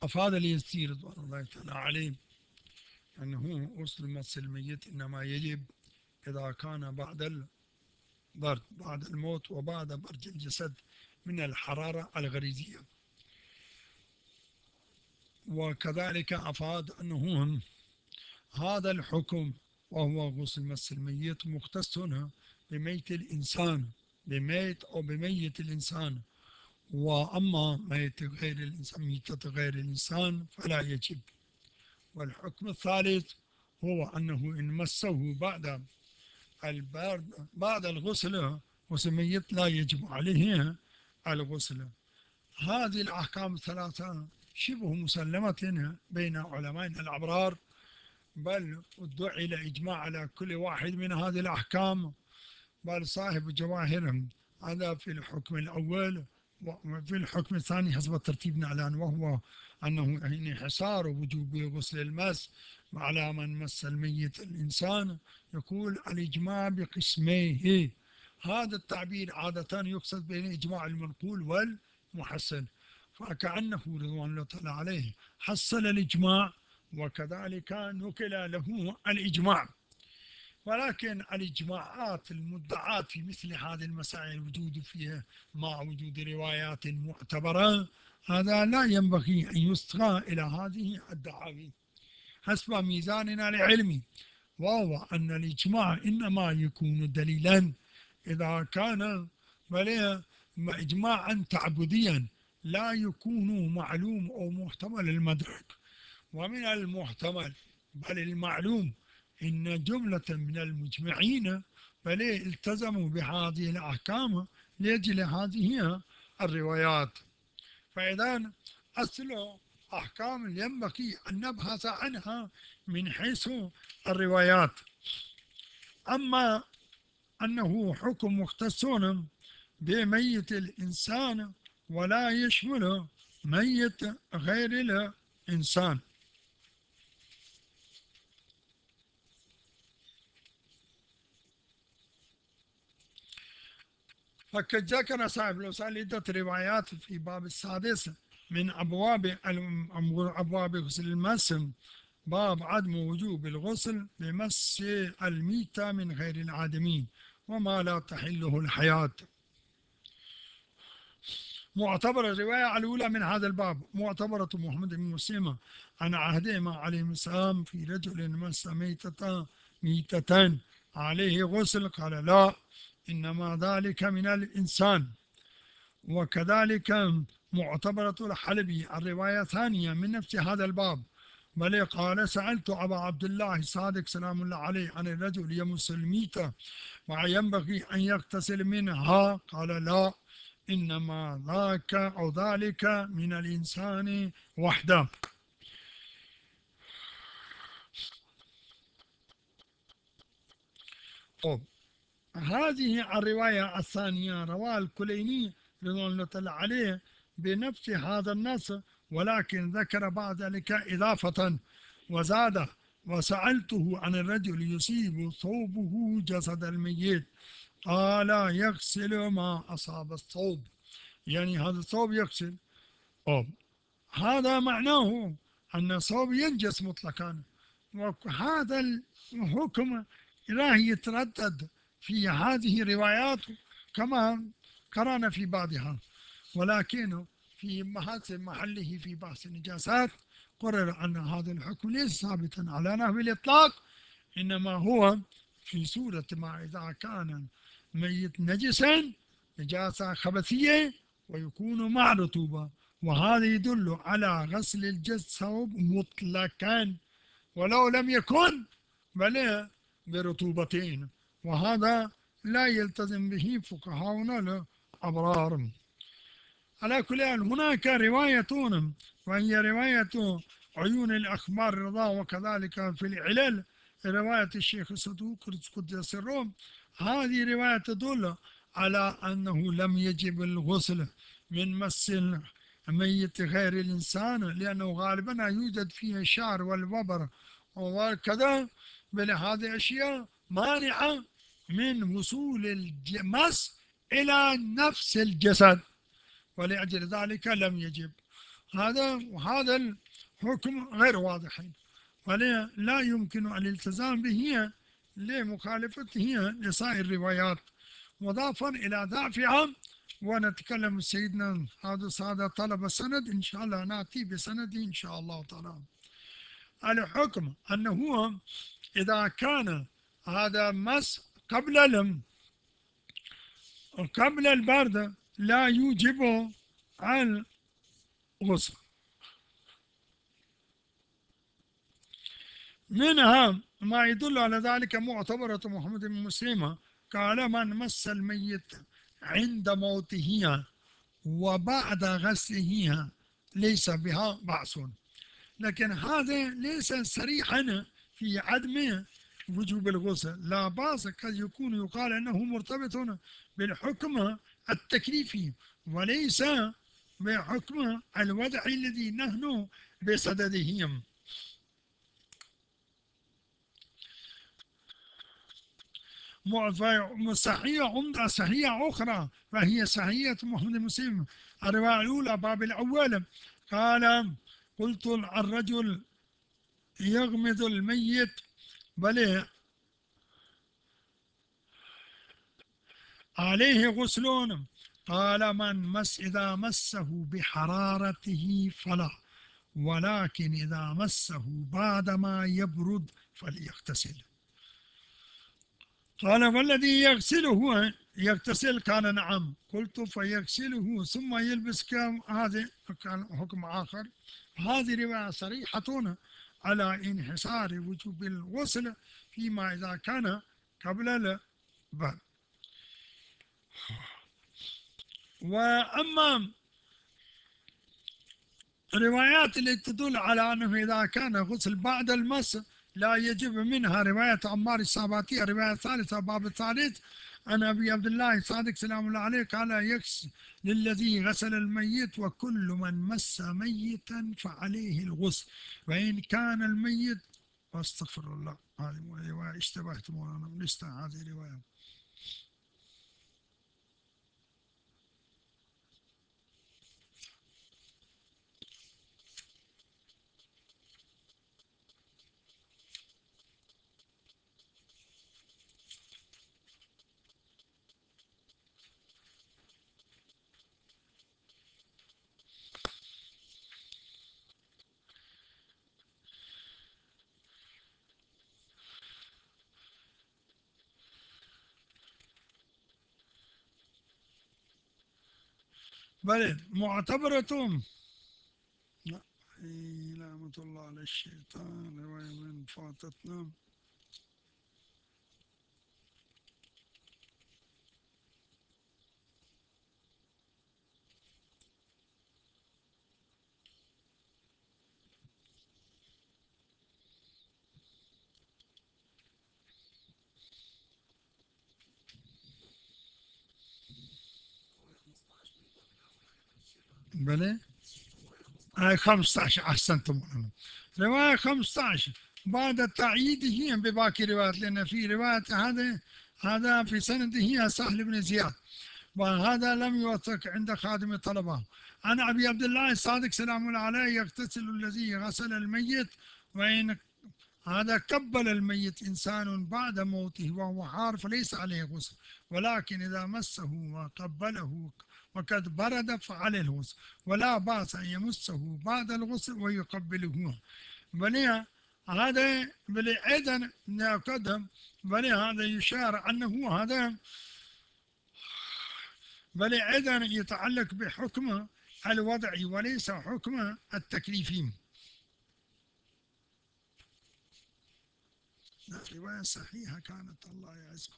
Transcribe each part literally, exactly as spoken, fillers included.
أفاد اليسير رضوان الله تعالى عليه أنه غسل مس الميت إنما يجب إذا كان بعد البرد بعد الموت وبعد برد الجسد من الحرارة الغريزية. وكذلك أفاد أنه هذا الحكم وهو غسل مس الميت مختص بميت الإنسان بميت أو بميت الإنسان، وأما ميت غير الإنسان ميتة غير الإنسان فلا يجب. والحكم الثالث هو أنه إن مسه بعد البرد بعد الغسل غسل الميت لا يجب عليه الغسل. هذه الأحكام الثلاثة شبه مسلمة بين علمائنا الأبرار، بل ادعي إلى إجماع على كل واحد من هذه الأحكام، بل صاحب جواهرهم هذا في الحكم الأول. وفي الحكم الثاني حسب الترتيب نعلن، وهو أنه انحصار وجوب غسل المس على من مس الميت الإنسان يقول الإجماع بقسميه. هذا التعبير عادة يقصد بين الإجماع المنقول والمحسن، فكأنه رضوان الله تعالى عليه حصل الإجماع وكذلك نقل له الإجماع. ولكن الإجماعات المدعاة في مثل هذه المسائل الوجود فيها مع وجود روايات معتبرة هذا لا ينبغي أن يصغى إلى هذه الدعاوي حسب ميزاننا العلمي، وهو أن الإجماع إنما يكون دليلا إذا كان بل إجماعا تعبديا لا يكون معلوم أو محتمل المدرك. ومن المحتمل بل المعلوم إن جملة من المجمعين بل التزموا بهذه الأحكام لأجل هذه الروايات. فإذا أصل أحكام ينبغي أن نبحث عنها من حيث الروايات. أما أنه حكم مختص بميت الإنسان ولا يشمل ميت غير الإنسان. فقد ذكر صاحب الوصال عدة روايات في باب السادس من أبواب أبواب غسل المس، باب عدم وجوب الغسل بمس الميتة من غير العادمين وما لا تحله الحياة. معتبرة الرواية الأولى من هذا الباب معتبرة محمد بن مسلمة عن عهدهما عليهم السلام في رجل مس ميتة ميتة عليه غسل قال لا إنما ذلك من الإنسان. وكذلك معتبرة الحلبي الرواية الثانية من نفس هذا الباب بل قال سألت أبا عبد الله الصادق سلام الله عليه عن الرجل يمس الميتة وينبغي أن يغتسل منها قال لا إنما ذاك أو ذلك من الإنسان وحده. طب هذه الرواية الثانية رواه الكليني رضوان الله تعالى عليه بنفس هذا النص، ولكن ذكر بعد ذلك إضافة وزاد وسألته عن الرجل يصيب ثوبه جسد الميت قال يغسل ما أصاب الثوب، يعني هذا الثوب يغسل. أوه. هذا معناه أن الثوب ينجس مطلقا، وهذا الحكم لا يتردد في هذه الروايات كما قرأنا في بعضها، ولكن في بحث محله في بحث النجاسات قرر أن هذا الحكم ليس ثابتا على نحو الإطلاق، إنما هو في سورة ما إذا كان ميت نجسا نجاسة خبثية ويكون مع رطوبة، وهذا يدل على غسل الجسد مطلقا ولو لم يكن بل برطوبتين، وهذا لا يلتزم به فقهاؤنا الأبرار. على كل حال هناك روايتون وهي رواية عيون الأخبار رضا، وكذلك في العلل رواية الشيخ الصدوق قدس سره. هذه رواية تدل على أنه لم يجب الغسل من مس الميت غير الإنسان، لأنه غالبا يوجد فيه الشعر والوبر وكذا، بل هذه أشياء مانعة من وصول المس إلى نفس الجسد، ولأجل ذلك لم يجب. هذا وهذا الحكم غير واضح، ولا لا يمكن الالتزام به لمخالفته لسائر الروايات، مضافا إلى ضعفها. ونتكلم سيدنا هذا هذا طلب السند، إن شاء الله نأتي بسنده إن شاء الله تعالى. الحكم أنه إذا كان هذا مس قبل الم قبل البرد لا يوجب الغسل. منها ما يدل على ذلك معتبرة محمد بن مسلمة قال: من مس الميت عند موته وبعد غسله ليس بها بأس. لكن هذا ليس صريحا في عدم وجوب الغسل، لا بأس، قد يكون يقال أنه مرتبط بالحكم التكليفي وليس بحكم الوضع الذي نحن بصدده. صحيح عمدة صحيح أخرى فهي صحية محمد مسلم، الرواية الأولى باب الأول قال: قلت الرجل يغمض الميت بل عليه غسل، قال: من مس إذا مسه بحرارته فلا، ولكن إذا مسه بعدما يبرد فليغتسل. قال: والذي يغسله يغتسل؟ قال: نعم. قلت: فيغسله ثم يلبس كم؟ هذا كان حكم آخر. هذه رواية صريحة على انحصار وجوب الغسل فيما إذا كان قبل البرد. وأما الروايات التي تدل على أنه إذا كان غسل بعد المس لا يجب، منها رواية عمار الساباتي الرواية الثالثة باب الثالث عن أبي عبد الله صادق سلام الله عليه قال: يكس للذي غسل الميت وكل من مس ميتا فعليه الغسل وإن كان الميت، واستغفر الله. هذه رواية اشتبهت مولانا لست هذه رواية. بل معتبرة. لعنة الله على الشيطان، رواية من فاتتنا. بلى هاي خمسة عشر أحسنتم. رواية خمسة عشر بعد تعييده بباقي روايات، لأن في رواية هذا هذا في سنده سهل بن زياد، وهذا لم يوثق عند خادم الطلبة. عن أبي عبد الله الصادق سلام الله عليه: يغتسل الذي غسل الميت وإن هذا قبل الميت إنسان بعد موته وهو حار فليس عليه غسل، ولكن إذا مسه وقبله وقد برد فعليه الغسل، ولا بأس أن يمسه بعد الغسل ويقبله. بل هذا بل أيضا قدم بل هذا يشار أنه هذا بل أيضا يتعلق بحكم الوضعي وليس حكم التكليفي. رواية صحيحة كانت، الله يعزكم.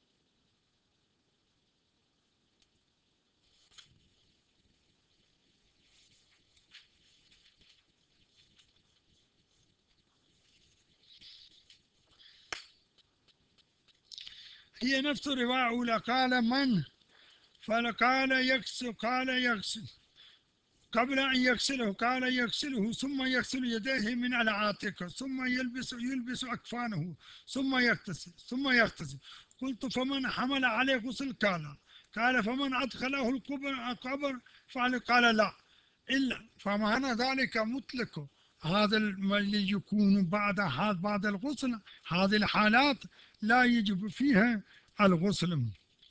هي نفس الرواية الأولى قال: من فقال يغسل قال يغسل قبل أن يغسله قال: يغسله ثم يغسل يديه من العاتق ثم يلبس يلبس أكفانه ثم يغتسل ثم يغتسل. قلت: فمن حمل عليه غسل؟ قال قال: فمن أدخله القبر القبر فعل؟ قال: لا. إلا فمعنى ذلك مطلق هذا اللي يكون بعد هذا بعد الغسل، هذه الحالات لا يجب فيها الغسل.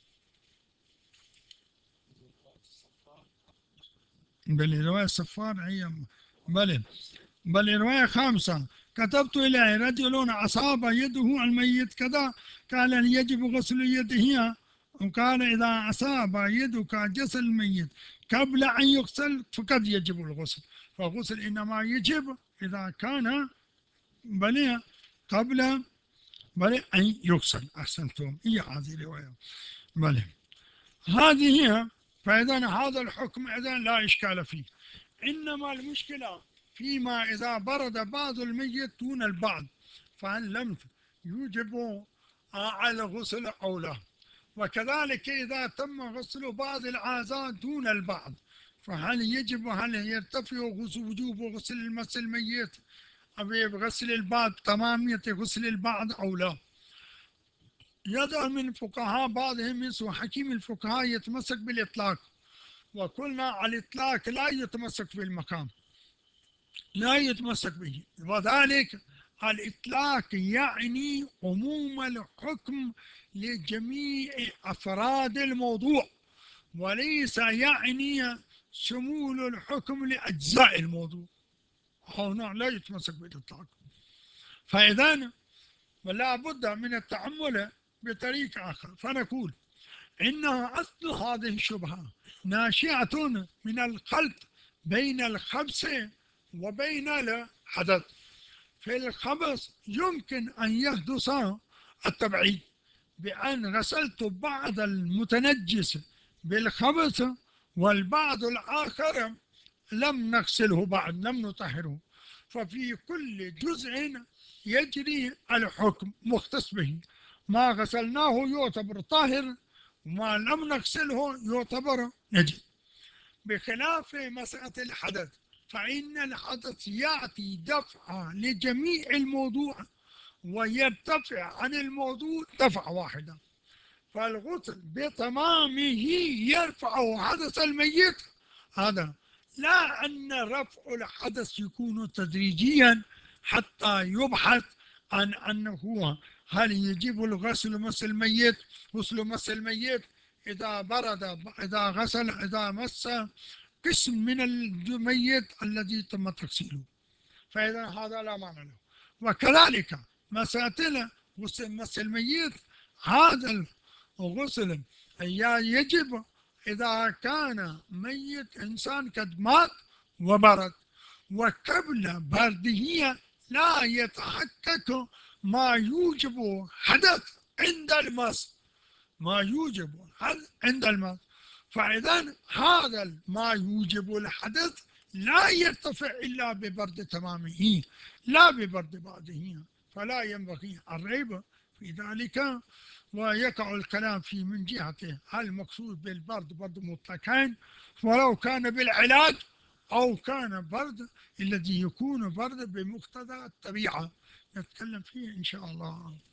بل رواية الصفار هي بل بل رواية خامسة: كتبت إليه رجل أصاب يده الميت كذا، قال يجب غسل يده، وقال إذا أصاب يدك جسد الميت قبل أن يغسل فقد يجب الغسل. فالغسل إنما يجب إذا كان بل قبل بل أن يغسل. أحسنتم، هي هذه الرواية. بل هذه هي. فإذا هذا الحكم إذا لا إشكال فيه، إنما المشكلة فيما إذا برد بعض الميت دون البعض، فهل لم يوجب على الغسل أو لا؟ وكذلك إذا تم غسل بعض الأعضاء دون البعض، فهل يجب هل يرتفع وجوب غسل المس الميت بغسل البعض تمامية غسل البعض أو لا؟ يدعو من الفقهاء بعضهم مثل حكيم الفقهاء يتمسك بالإطلاق، وقلنا الإطلاق لا يتمسك بالمقام، لا يتمسك به، وذلك الإطلاق يعني عموم الحكم لجميع أفراد الموضوع، وليس يعني شمول الحكم لأجزاء الموضوع. هنا لا يتمسك بالإطلاق. فإذا ولا بد من التعامل بطريق آخر، فنقول إنها أصل هذه الشبهة ناشئة من الخلط بين الخبث وبين الحدث. في الخبث يمكن أن يحدث التبعيد بأن غسلت بعض المتنجس بالخبث والبعض الآخر لم نغسله بعد، لم نطهره، ففي كل جزء يجري الحكم مختص به، ما غسلناه يعتبر طاهر وما لم نغسله يعتبر نجس. بخلاف مسألة الحدث، فإن الحدث يأتي دفعة لجميع الموضوع ويرتفع عن الموضوع دفعة واحدة، فالغسل بتمامه يرفع حدث الميت هذا، لا أن رفع الحدث يكون تدريجيا حتى يبحث عن أنه هل يجب الغسل مس الميت غسل مس الميت إذا برد، إذا غسل، إذا مس قسم من الميت الذي تم تغسيله، فإذا هذا لا معنى له. وكذلك مسألة غسل مس الميت، هذا الغسل يجب إذا كان ميت إنسان قد مات وبرد، وقبل برده لا يتحقق ما يوجب حدث عند المس، ما يوجب الحدث عند المس، فإذا هذا ما يوجب الحدث لا يرتفع إلا ببرد تمامه لا ببرد بعضه، فلا ينبغي الريب في ذلك. ويقع الكلام في من جهته هل المقصود بالبرد برد مطلقين، ولو كان بالعلاج أو كان برد الذي يكون برد بمقتضى الطبيعة، نتكلم فيه إن شاء الله.